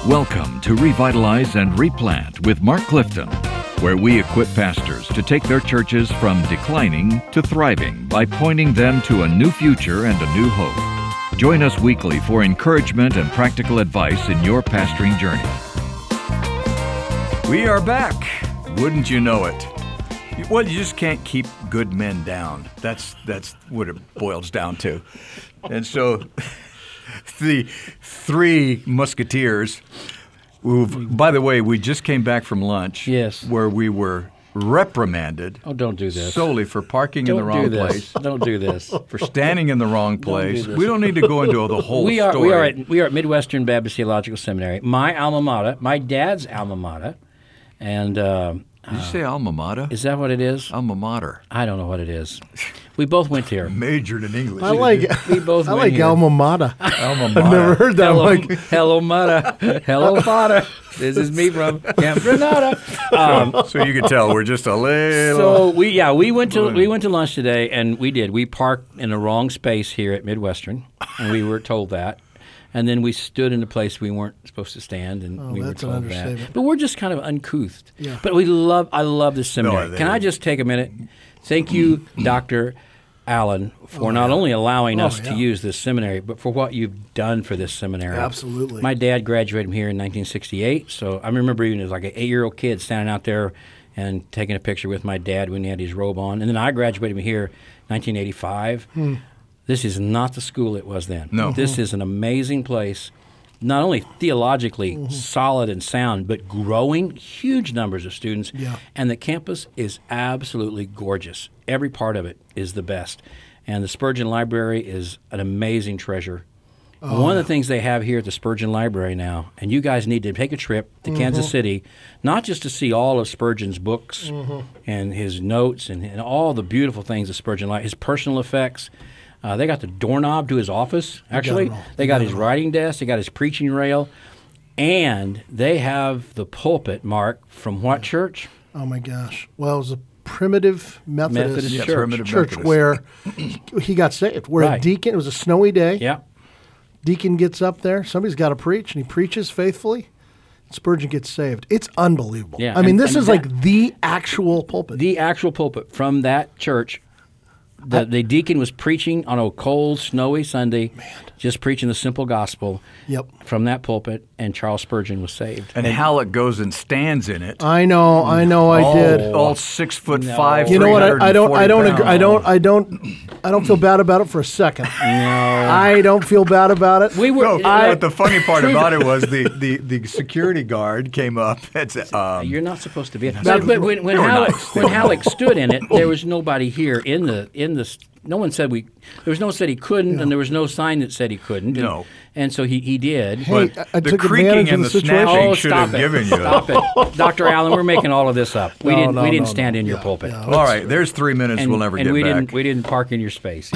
Welcome to Revitalize and Replant with Mark Clifton, where we equip pastors to take their churches from declining to thriving by pointing them to a new future and a new hope. Join us weekly for encouragement and practical advice in your pastoring journey. We are back. Wouldn't you know it? Well, you just can't keep good men down. That's what it boils down to. And so the three musketeers, by the way, we just came back from lunch. Yes. Where we were reprimanded. Oh, don't do this. Solely for parking in the wrong place. Don't do this. For standing in the wrong place. do this. We don't need to go into the whole story. We are at Midwestern Baptist Theological Seminary, my alma mater, my dad's alma mater, and Did you say alma mater? is that what it is? Alma mater. I don't know what it is. We both went here. Majored in English. I like We both I went like here. alma mater. Alma mater. I've never heard that. I'm like, Hello, mater. Hello, father. This is me from Camp Granada. So you can tell we're just a little. So we went to lunch today, and we parked in the wrong space here at Midwestern, and we were told that. And then we stood in a place we weren't supposed to stand, and we were that's an told that. understatement. But we're just kind of uncouth. Yeah. But I love this seminary. Can I just take a minute? Thank you, Dr. Allen, for not only allowing us to use this seminary, but for what you've done for this seminary. Absolutely. My dad graduated from here in 1968, so I remember even as like an 8-year-old kid standing out there and taking a picture with my dad when he had his robe on. And then I graduated from here in 1985. This is not the school it was then. No. This is an amazing place, not only theologically solid and sound, but growing huge numbers of students. Yeah. And the campus is absolutely gorgeous. Every part of it is the best. And the Spurgeon Library is an amazing treasure. One of the things they have here at the Spurgeon Library now, and you guys need to take a trip to Kansas City, not just to see all of Spurgeon's books and his notes and all the beautiful things of Spurgeon, like his personal effects. They got the doorknob to his office, actually. They got his writing desk. They got his preaching rail. And they have the pulpit, Mark, from what church? oh my gosh. Well, it was a primitive Methodist, Methodist Primitive church Methodist. where he got saved. Where a Right. deacon, it was a snowy day. Yeah. Deacon gets up there. Somebody's got to preach, and he preaches faithfully. Spurgeon gets saved. It's unbelievable. Yeah, I mean, and- this and is that- like the actual pulpit. The actual pulpit from that church. The deacon was preaching on a cold, snowy Sunday, just preaching the simple gospel Yep. from that pulpit, and Charles Spurgeon was saved. And Halleck goes and stands in it. I know, I did. All 6'5". You know what? I don't agree. pounds. I don't feel bad about it for a second. No, I don't feel bad about it. We were. But the funny part about it was the security guard came up and said, You're not supposed to be. But when Halleck stood in it, there was nobody here in the. No one said we. There was no said he couldn't, and there was no sign that said he couldn't. And, No. and so he did. Hey, but I the took creaking advantage of and the the situation. snapping Oh, should stop have it! given you. Stop it, Dr. Allen. We're making all of this up. We didn't stand in your pulpit. Yeah. All right, there's 3 minutes we'll never get we back. we didn't park in your space.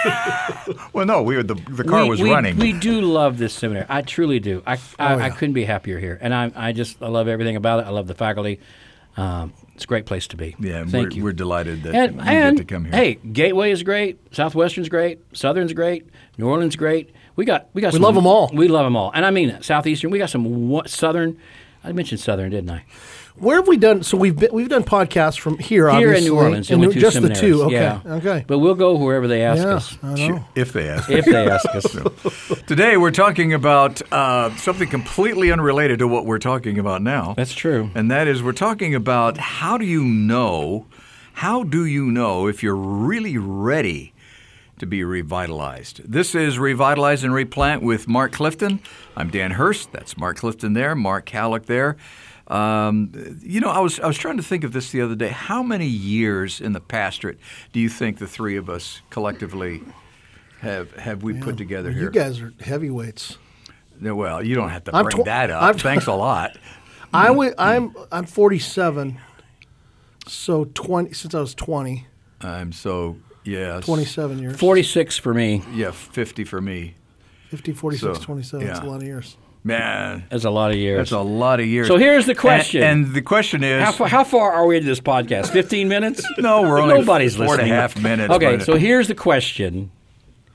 Well, no, the car was running. We do love this seminary. I truly do. I couldn't be happier here, and I love everything about it. I love the faculty. It's a great place to be. Yeah, Thank you. we're delighted that And you get to come here. hey, Gateway is great. Southwestern's great. Southern's great. New Orleans great. We love 'em all. We love them all, and I mean it. Southeastern. We got some Southern. I mentioned Southern, didn't I? Where have we done? So we've done podcasts from here, Here obviously, in New Orleans, and and two just the seminaries. two. Okay, Yeah. okay. But we'll go wherever they ask Yeah, us. I know. If they ask. If they ask us. Today we're talking about something completely unrelated to what we're talking about now. That's true. And that is we're talking about how do you know if you're really ready to be revitalized? This is Revitalize and Replant with Mark Clifton. I'm Dan Hurst. That's Mark Clifton there, Mark Halleck there. I was trying to think of this the other day. How many years in the pastorate do you think the three of us collectively have we put together here? You guys are heavyweights. No, well, you don't have to I'm bring that up. Thanks a lot. I'm 47, so 20 since I was 20, I'm so, yes. 27 years. 46 for me. Yeah, 50 for me. 50, 46, So, 27. That's a yeah. lot of years. Man, That's a lot of years. that's a lot of years. So here's the question. And the question is... How far are we into this podcast? 15 minutes? No, we're only Nobody's 4.5 listening. minutes. Okay, but- so here's the question.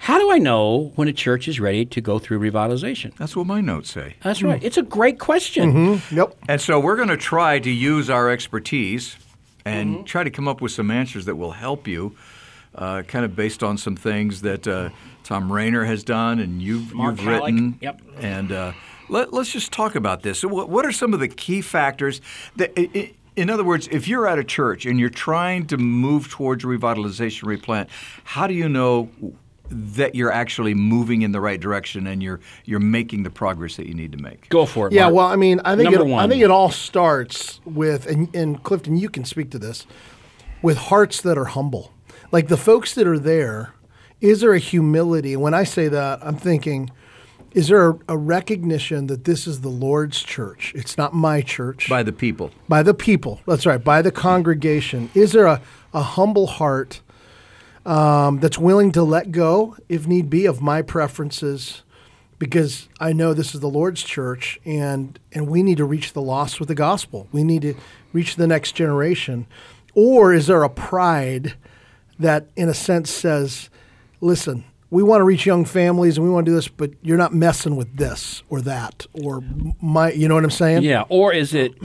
How do I know when a church is ready to go through revitalization? That's what my notes say. That's right. It's a great question. Mm-hmm. Yep. And so we're going to try to use our expertise and try to come up with some answers that will help you, kind of based on some things that Tom Rainer has done and you've written. Yep. And let's just talk about this. So what are some of the key factors that, in other words, if you're at a church and you're trying to move towards revitalization, replant, how do you know that you're actually moving in the right direction and you're making the progress that you need to make? Go for it, Yeah, Mark. well, I mean, I think Number it all starts with, and Clifton, you can speak to this, with hearts that are humble. Like the folks that are there, is there a humility? When I say that, I'm thinking, is there a recognition that this is the Lord's church? It's not my church. By the people. By the people. That's right. By the congregation. Is there a humble heart that's willing to let go, if need be, of my preferences, because I know this is the Lord's church, and we need to reach the lost with the gospel. We need to reach the next generation. Or is there a pride that, in a sense, says, listen, we want to reach young families and we want to do this, but you're not messing with this or that or you know what I'm saying? Yeah. Or is it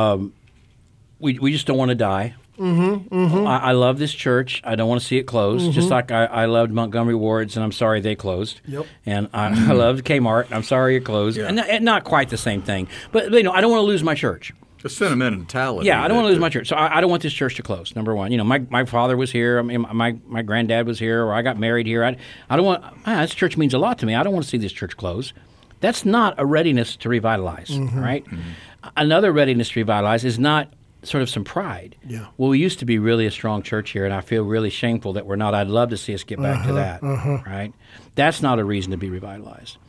we just don't want to die? I love this church. I don't want to see it close. Just like I loved Montgomery Ward's, and I'm sorry they closed. Yep. And I loved Kmart, and I'm sorry it closed. Yeah. And not quite the same thing. But I don't want to lose my church. The sentimentality. Yeah, I don't want to lose my church. So I don't want this church to close, number one. My father was here. I mean, my granddad was here, or I got married here. I don't want this church means a lot to me. I don't want to see this church close. That's not a readiness to revitalize, right? Another readiness to revitalize is not sort of some pride. Yeah. Well, we used to be really a strong church here, and I feel really shameful that we're not. I'd love to see us get back to that, right? That's not a reason to be revitalized.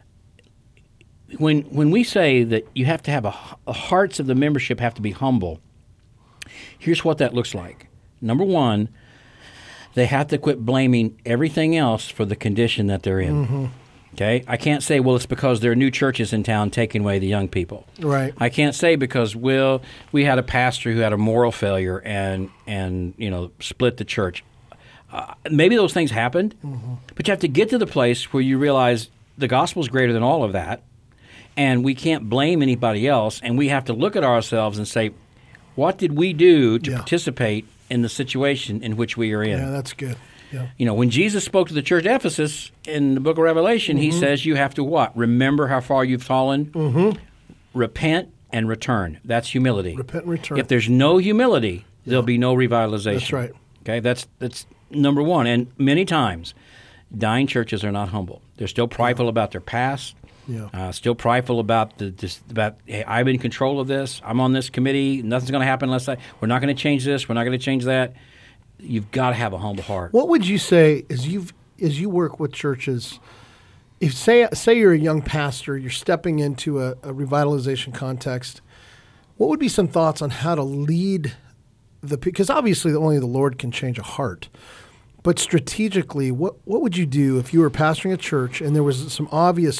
When we say that you have to have the hearts of the membership have to be humble, here's what that looks like. Number one, they have to quit blaming everything else for the condition that they're in. Okay? I can't say, well, it's because there are new churches in town taking away the young people. Right. I can't say because, well, we had a pastor who had a moral failure and split the church. Maybe those things happened, but you have to get to the place where you realize the gospel is greater than all of that, and we can't blame anybody else, and we have to look at ourselves and say, what did we do to participate in the situation in which we are in? Yeah, that's good. Yeah. When Jesus spoke to the church at Ephesus in the book of Revelation, he says you have to what? Remember how far you've fallen? Repent and return. That's humility. Repent and return. If there's no humility, there'll be no revitalization. That's right. Okay, that's number one. And many times, dying churches are not humble. They're still prideful about their past. Yeah. Still prideful about hey, I'm in control of this. I'm on this committee. Nothing's going to happen unless we're not going to change this. We're not going to change that. You've got to have a humble heart. What would you say as you work with churches? If say you're a young pastor, you're stepping into a revitalization context. What would be some thoughts on how to lead because obviously only the Lord can change a heart. But strategically, what would you do if you were pastoring a church and there was some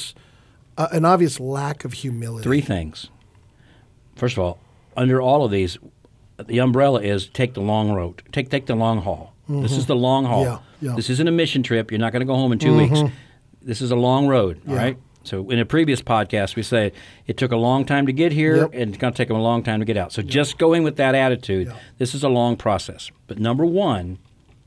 an obvious lack of humility? 3 things. First of all, under all of these, the umbrella is take the long road. Take the long haul. This is the long haul. Yeah. This isn't a mission trip. You're not going to go home in 2 weeks. This is a long road, all right? So in a previous podcast, we said it took a long time to get here, and it's going to take them a long time to get out. So just going with that attitude, this is a long process. But number one,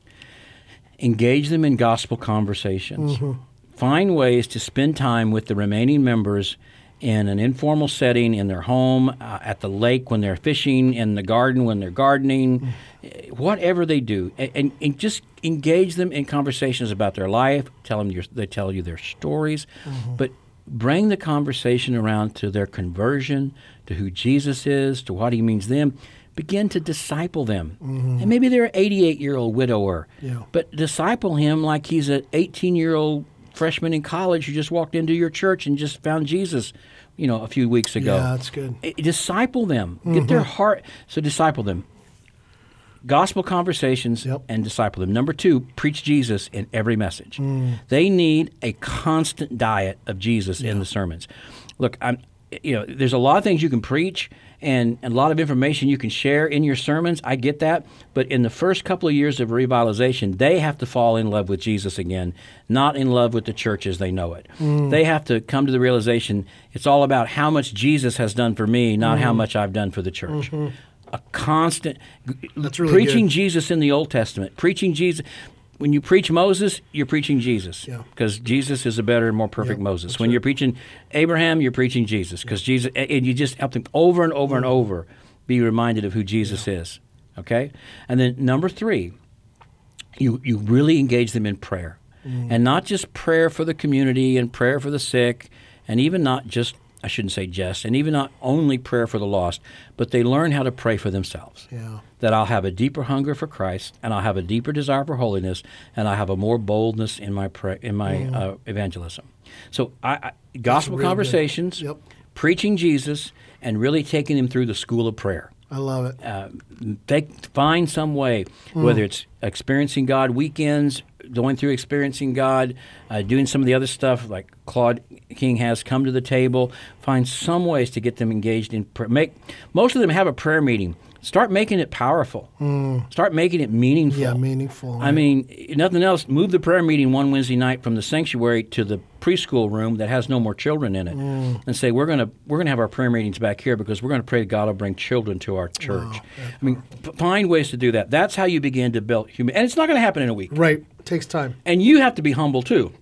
engage them in gospel conversations. Find ways to spend time with the remaining members in an informal setting, in their home, at the lake when they're fishing, in the garden when they're gardening, whatever they do. And just engage them in conversations about their life. They tell you their stories. But bring the conversation around to their conversion, to who Jesus is, to what he means to them. Begin to disciple them. And maybe they're an 88-year-old widower, but disciple him like he's an 18-year-old freshman in college who just walked into your church and just found Jesus, a few weeks ago. Yeah, that's good. Disciple them. Get their heart. So disciple them. Gospel conversations and disciple them. Number 2, preach Jesus in every message. They need a constant diet of Jesus in the sermons. Look, there's a lot of things you can preach and a lot of information you can share in your sermons. I get that. But in the first couple of years of revitalization, they have to fall in love with Jesus again, not in love with the church as they know it. They have to come to the realization it's all about how much Jesus has done for me, not how much I've done for the church. A constant That's really preaching good. Jesus in the Old Testament, preaching Jesus. When you preach Moses, you're preaching Jesus because Jesus is a better and more perfect Moses. When you're preaching Abraham, you're preaching Jesus because Jesus, and you just help them over and over and over be reminded of who Jesus is. Okay? And then number 3, you really engage them in prayer. And not just prayer for the community and prayer for the sick, and even not just, I shouldn't say just, and even not only prayer for the lost, but they learn how to pray for themselves. Yeah. That I'll have a deeper hunger for Christ, and I'll have a deeper desire for holiness, and I'll have a more boldness in my evangelism. So, gospel real good. conversations, Yep. preaching Jesus, and really taking them through the school of prayer. I love it. Find some way, whether it's experiencing God weekends, going through experiencing God, doing some of the other stuff like Claude King has, come to the table. Find some ways to get them engaged in prayer. Most of them have a prayer meeting. Start making it powerful. Start making it meaningful. Yeah, meaningful. I mean, nothing else. Move the prayer meeting one Wednesday night from the sanctuary to the preschool room that has no more children in it, and say we're gonna have our prayer meetings back here because we're gonna pray that God will bring children to our church. I mean, find ways to do that. That's how you begin to build human. And it's not going to happen in a week. Right. Takes time. And you have to be humble too.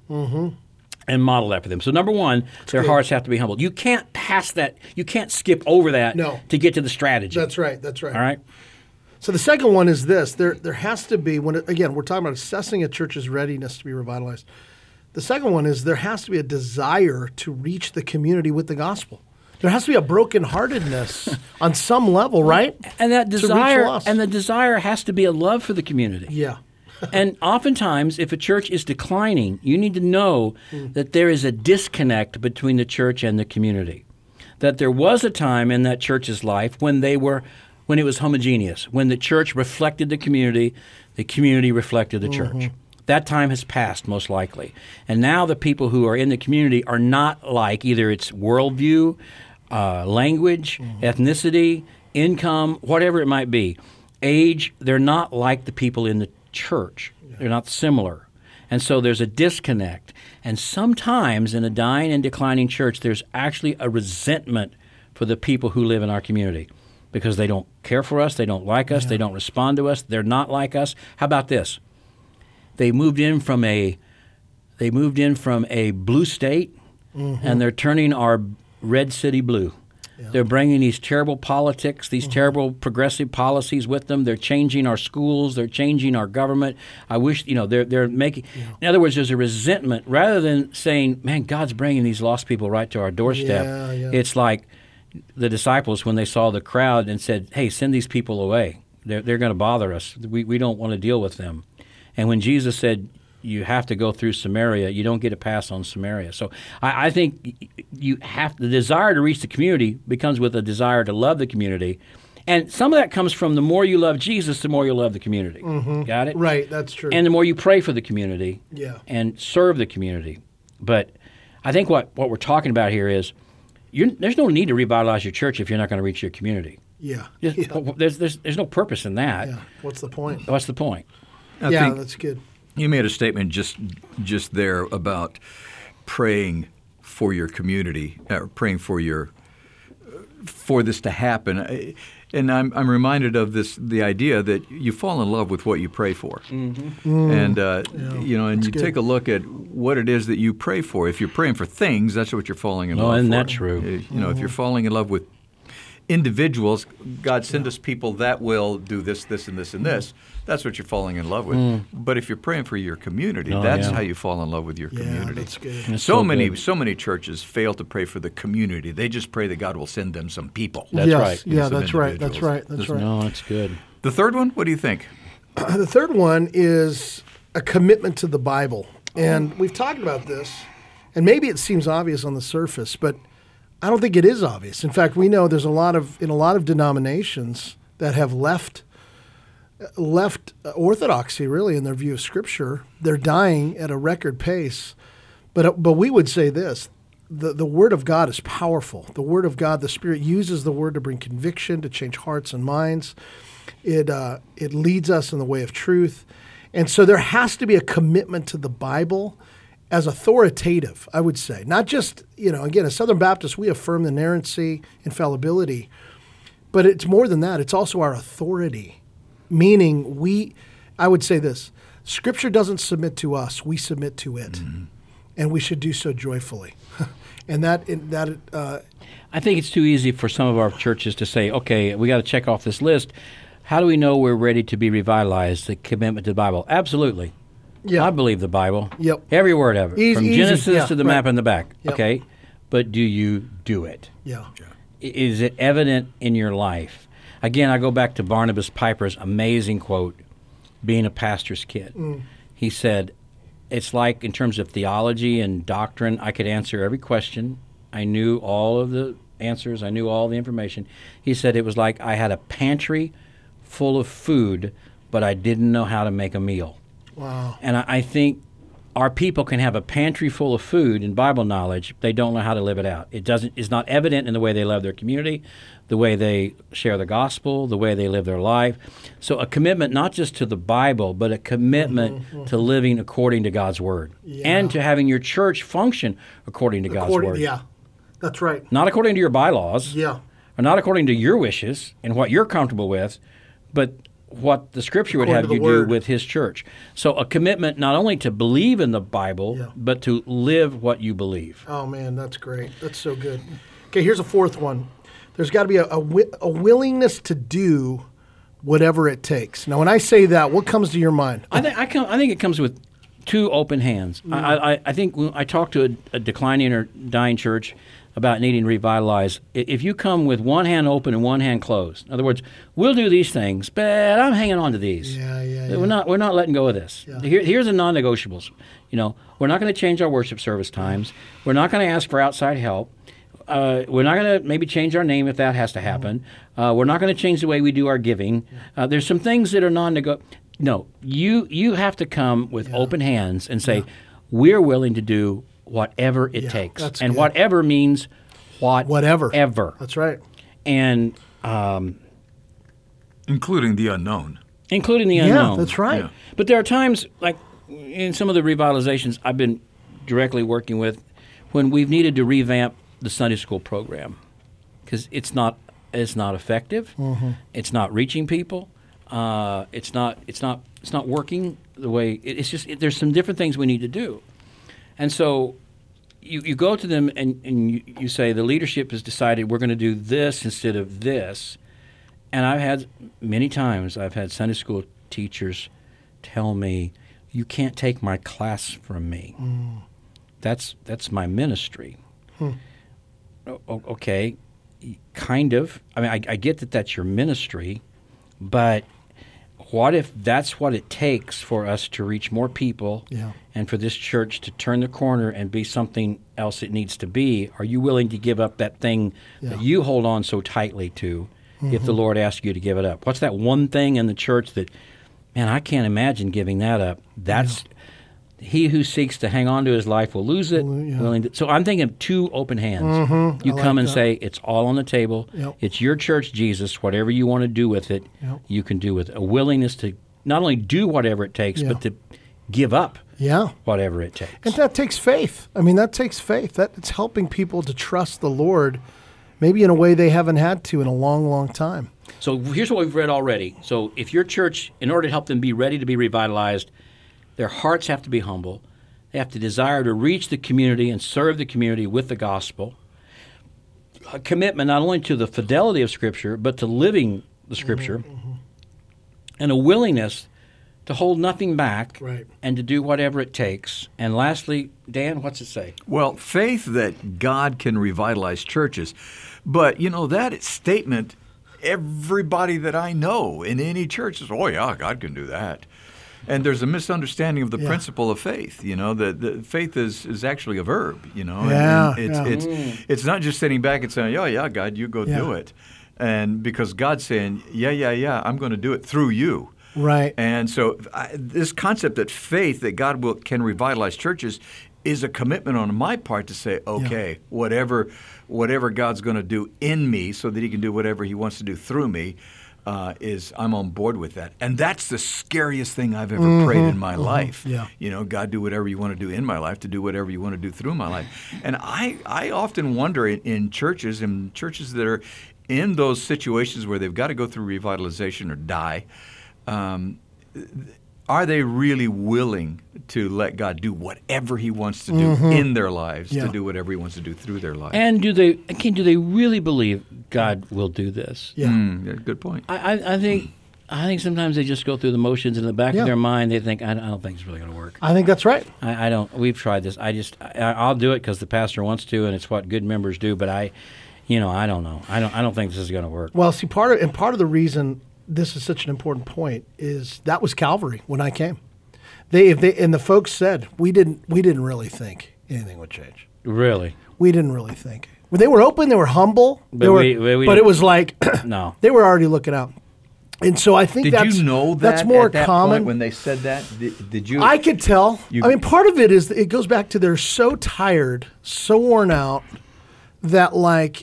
And model that for them. So number 1, their hearts have to be humble. You can't pass that. You can't skip over that to get to the strategy. That's right. That's right. All right. So the second one is this: there has to be again we're talking about assessing a church's readiness to be revitalized. The second one is there has to be a desire to reach the community with the gospel. There has to be a brokenheartedness on some level, right? And that To reach desire, lost. and the desire has to be a love for the community. Yeah. And oftentimes, if a church is declining, you need to know that there is a disconnect between the church and the community. That there was a time in that church's life when it was homogeneous, when the church reflected the community reflected the church. That time has passed, most likely. And now the people who are in the community are not like either its worldview, language, ethnicity, income, whatever it might be, age. They're not like the people in the church. They're not similar. And so there's a disconnect. And sometimes in a dying and declining church, there's actually a resentment for the people who live in our community because they don't care for us, they don't like us, they don't respond to us, they're not like us. How about this? They moved in from a blue state, and they're turning our red city blue. They're bringing these terrible politics, these terrible progressive policies with them. They're changing our schools. They're changing our government. I wish, they're making. In other words, there's a resentment rather than saying, "Man, God's bringing these lost people right to our doorstep." It's like the disciples when they saw the crowd and said, "Hey, send these people away. They're going to bother us. We don't want to deal with them." And when Jesus said, you have to go through Samaria, you don't get a pass on Samaria. So I think the desire to reach the community becomes with a desire to love the community. And some of that comes from the more you love Jesus, the more you love the community. Got it? Right, that's true. And the more you pray for the community and serve the community. But I think what we're talking about here is there's no need to revitalize your church if you're not going to reach your community. There's no purpose in that. Yeah. What's the point? What's the point? I think that's good. You made a statement just there about praying for your community, praying for this to happen. And I'm reminded of the idea that you fall in love with what you pray for. And and you take a look at what it is that you pray for. If you're praying for things, that's what you're falling in love for. Oh, isn't that true? If you're falling in love with individuals, God send us people that will do this, this, and this, and this. That's what you're falling in love with. But if you're praying for your community, that's how you fall in love with your community. That's good. That's So many churches fail to pray for the community. They just pray that God will send them some people. That's right. Yeah, Some that's right. That's individuals. right. That's right. No, it's good. The third one, what do you think? The third one is a commitment to the Bible. And we've talked about this, and maybe it seems obvious on the surface, but I don't think it is obvious. In fact, we know there's in a lot of denominations that have left orthodoxy really in their view of Scripture. They're dying at a record pace. But we would say this: the Word of God is powerful. The Word of God, the Spirit uses the Word to bring conviction, to change hearts and minds. It leads us in the way of truth. And so there has to be a commitment to the Bible as authoritative, I would say. Not just, again, as Southern Baptists, we affirm the inerrancy, infallibility, but it's more than that. It's also our authority, meaning I would say this, Scripture doesn't submit to us, we submit to it. Mm-hmm. And we should do so joyfully. And I think it's too easy for some of our churches to say, okay, we got to check off this list. How do we know we're ready to be revitalized, the commitment to the Bible? Absolutely. Yeah. I believe the Bible. Yep. Every word of it. From Genesis to the map in the back. Yep. Okay? But do you do it? Yeah. Is it evident in your life? Again, I go back to Barnabas Piper's amazing quote, being a pastor's kid. He said, it's like in terms of theology and doctrine, I could answer every question. I knew all of the answers. I knew all the information. He said it was like I had a pantry full of food, but I didn't know how to make a meal. Wow. And I think our people can have a pantry full of food and Bible knowledge. They don't know how to live it out. It's not evident in the way they love their community, the way they share the gospel, the way they live their life. So a commitment not just to the Bible, but a commitment to living according to God's Word and to having your church function according to God's Word. Yeah, that's right. Not according to your bylaws. Yeah. Or not according to your wishes and what you're comfortable with, but what the Scripture would have you do with His church. So a commitment not only to believe in the Bible, but to live what you believe. Oh, man, that's great. That's so good. Okay, here's a fourth one. There's got to be a willingness to do whatever it takes. Now, when I say that, what comes to your mind? I think it comes with two open hands. I think when I talk to a declining or dying church about needing to revitalize, if you come with one hand open and one hand closed, in other words, we'll do these things, but I'm hanging on to these. Yeah. We're not letting go of this. Yeah. Here's the non-negotiables. We're not going to change our worship service times. We're not going to ask for outside help. We're not going to maybe change our name if that has to happen. We're not going to change the way we do our giving. There's some things that are non-negotiable. No, you have to come with open hands and say, we're willing to do whatever it takes. And good. Whatever means whatever. That's right. And including the unknown. Including the unknown. Yeah, that's right. Yeah. But there are times, like in some of the revitalizations I've been directly working with, when we've needed to revamp the Sunday school program because it's not effective. Mm-hmm. It's not reaching people. It's not working the way it's just. There's some different things we need to do, and so you go to them and you say the leadership has decided we're going to do this instead of this, and many times I've had Sunday school teachers tell me, "You can't take my class from me. That's my ministry." Okay, kind of. I mean, I get that that's your ministry, but what if that's what it takes for us to reach more people and for this church to turn the corner and be something else it needs to be? Are you willing to give up that thing that you hold on so tightly to if the Lord asks you to give it up? What's that one thing in the church that, man, I can't imagine giving that up? That's he who seeks to hang on to his life will lose it. So I'm thinking of two open hands. You come and say, it's all on the table. It's your church, Jesus. Whatever you want to do with it, you can do with it. A willingness to not only do whatever it takes, but to give up whatever it takes. And that takes faith. I mean, that takes faith. It's helping people to trust the Lord maybe in a way they haven't had to in a long, long time. So here's what we've read already. So if your church, in order to help them be ready to be revitalized, their hearts have to be humble. They have to desire to reach the community and serve the community with the gospel. A commitment not only to the fidelity of Scripture, but to living the Scripture. And a willingness to hold nothing back and to do whatever it takes. And lastly, Dan, what's it say? Well, faith that God can revitalize churches. But, that statement, everybody that I know in any church says, oh, yeah, God can do that. And there's a misunderstanding of the principle of faith, that faith is actually a verb, It's not just sitting back and saying, yeah, God, you go do it. And because God's saying, yeah, I'm going to do it through you. Right. And so this concept that faith, that God can revitalize churches, is a commitment on my part to say, okay, whatever God's going to do in me so that he can do whatever he wants to do through me, I'm on board with that. And that's the scariest thing I've ever prayed in my life. Yeah. God, do whatever you want to do in my life to do whatever you want to do through my life. And I often wonder in churches that are in those situations where they've got to go through revitalization or die, are they really willing to let God do whatever he wants to do in their lives, to do whatever he wants to do through their lives? And do they really believe God will do this? Yeah. Good point. I think sometimes they just go through the motions. In the back of their mind, they think, I don't think it's really going to work. I think that's right. I don't. We've tried this. I'll do it because the pastor wants to, and it's what good members do. But I don't know. I don't think this is going to work. Well, see, part of the reason this is such an important point is that was Calvary when I came. And the folks said we didn't really think anything would change. Really, we didn't really think. They were open, they were humble, but it was like no, they were already looking out. And so I think Did you know that's more at that common point when they said that? Did you? I could tell. Part of it is it goes back to they're so tired, so worn out that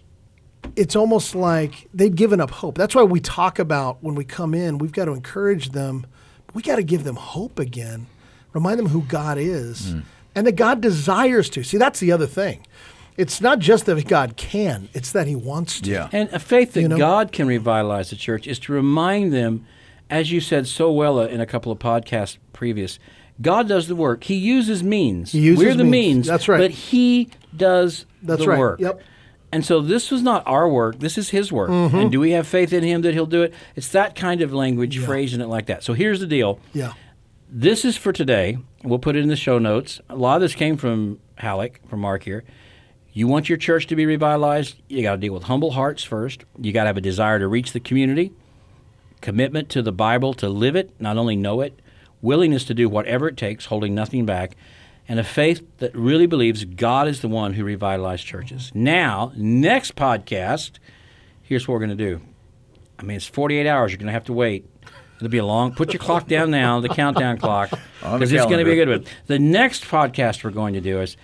it's almost like they'd given up hope. That's why we talk about when we come in, we've got to encourage them. We got to give them hope again, remind them who God is, and that God desires to. See, that's the other thing. It's not just that God can, it's that he wants to. Yeah. And a faith that God can revitalize the church is to remind them, as you said so well in a couple of podcasts previous, God does the work. He uses means. We're the means. That's right. But he does the work. Yep. And so this was not our work. This is his work. And do we have faith in him that he'll do it? It's that kind of language, phrasing it like that. So here's the deal. Yeah. This is for today. We'll put it in the show notes. A lot of this came from Halleck, from Mark here. You want your church to be revitalized, you got to deal with humble hearts first. You got to have a desire to reach the community, commitment to the Bible, to live it, not only know it, willingness to do whatever it takes, holding nothing back, and a faith that really believes God is the one who revitalized churches. Now, next podcast, here's what we're going to do. It's 48 hours. You're going to have to wait. It'll be a long – put your clock down now, the countdown clock, because it's going to be a good one. The next podcast we're going to do is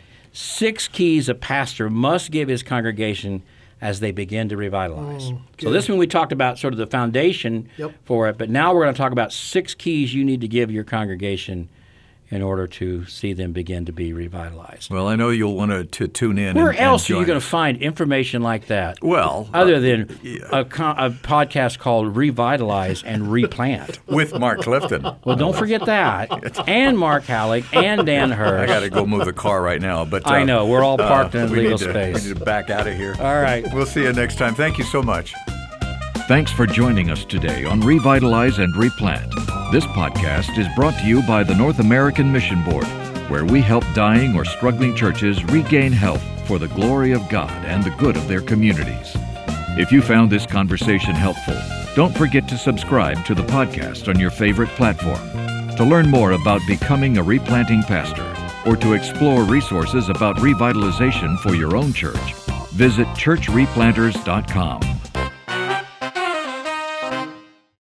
6 keys a pastor must give his congregation as they begin to revitalize. So this one we talked about sort of the foundation for it, but now we're going to talk about 6 keys you need to give your congregation in order to see them begin to be revitalized. Well, I know you'll want to tune in. Where else are you going to find information like that? Well, other than a podcast called Revitalize and Replant. With Mark Clifton. Well, don't forget that. And Mark Halleck and Dan Hirsch. I got to go move the car right now. But I know. We're all parked in legal space. We need to back out of here. All right. We'll see you next time. Thank you so much. Thanks for joining us today on Revitalize and Replant. This podcast is brought to you by the North American Mission Board, where we help dying or struggling churches regain health for the glory of God and the good of their communities. If you found this conversation helpful, don't forget to subscribe to the podcast on your favorite platform. To learn more about becoming a replanting pastor or to explore resources about revitalization for your own church, visit churchreplanters.com.